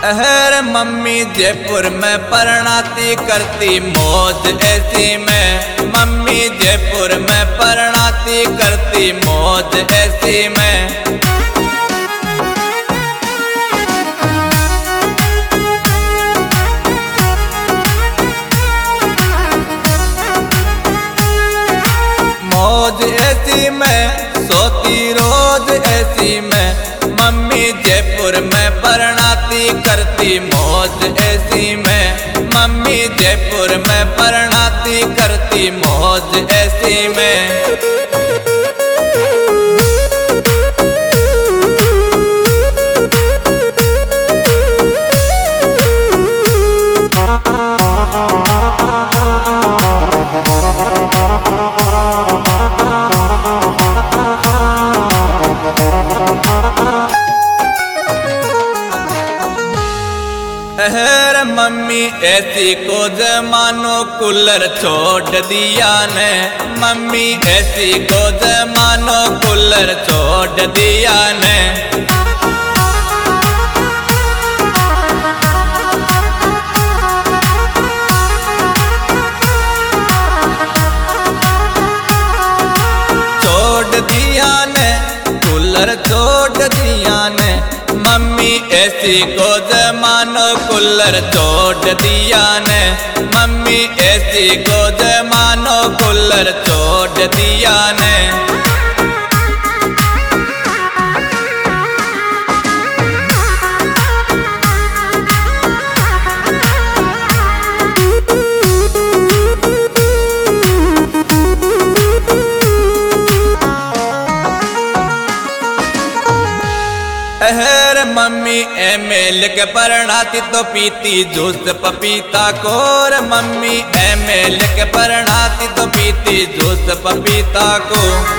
अहर mummy Jaipur में परणाती करती मौज ऐसी में। मम्मी जयपुर में परणाती करती मौज ऐसी में। मौज ऐसी में सोती रोज ऐसी में। मम्मी जयपुर में परणाती करती मौज ऐसी में। मम्मी जयपुर में परणाती करती मौज ऐसी में। अहर मम्मी ऐसी को जमानो कूलर छोड़ दिया ने। मम्मी ऐसी को जमानो कूलर छोड़ दिया ने। छोड़ दिया ने कूलर छोड़ दिया ने। मम्मी ऐसी को जमानो कूलर छोड़ दिया ने। मम्मी ऐसी को जमानो कूलर छोड़ दिया ने। अहर मम्मी एमएल के परणाती तो पीती जूस पपीता को। और मम्मी एमएल के परणाती तो पीती जूस पपीता को।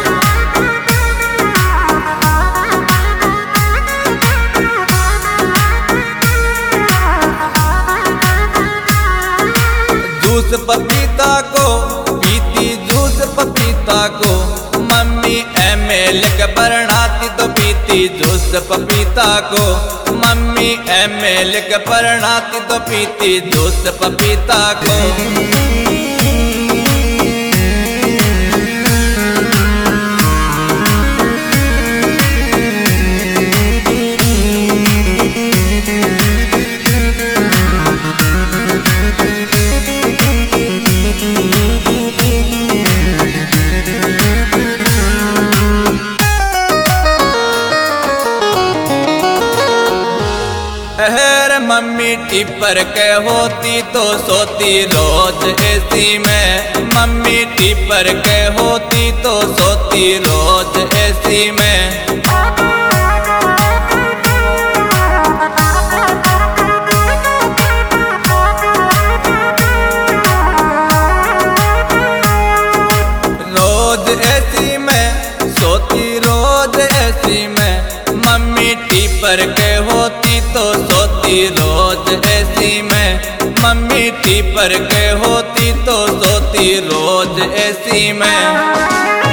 जूस पपीता को पीती जूस पपीता को। मम्मी एमएल के परणाती तो पीती जूस पपीता को। मम्मी एमएल के परणाती तो पीती जूस पपीता को। अहर मम्मी टिपर के होती तो सोती रोज ऐसी में। मम्मी टिपर के होती तो सोती रोज ऐसी में। रोज ऐसी में सोती रोज ऐसी में। मम्मी टिपर के होती तो सोती रोज ऐसी में। मम्मी टिपर के होती तो सोती रोज ऐसी में।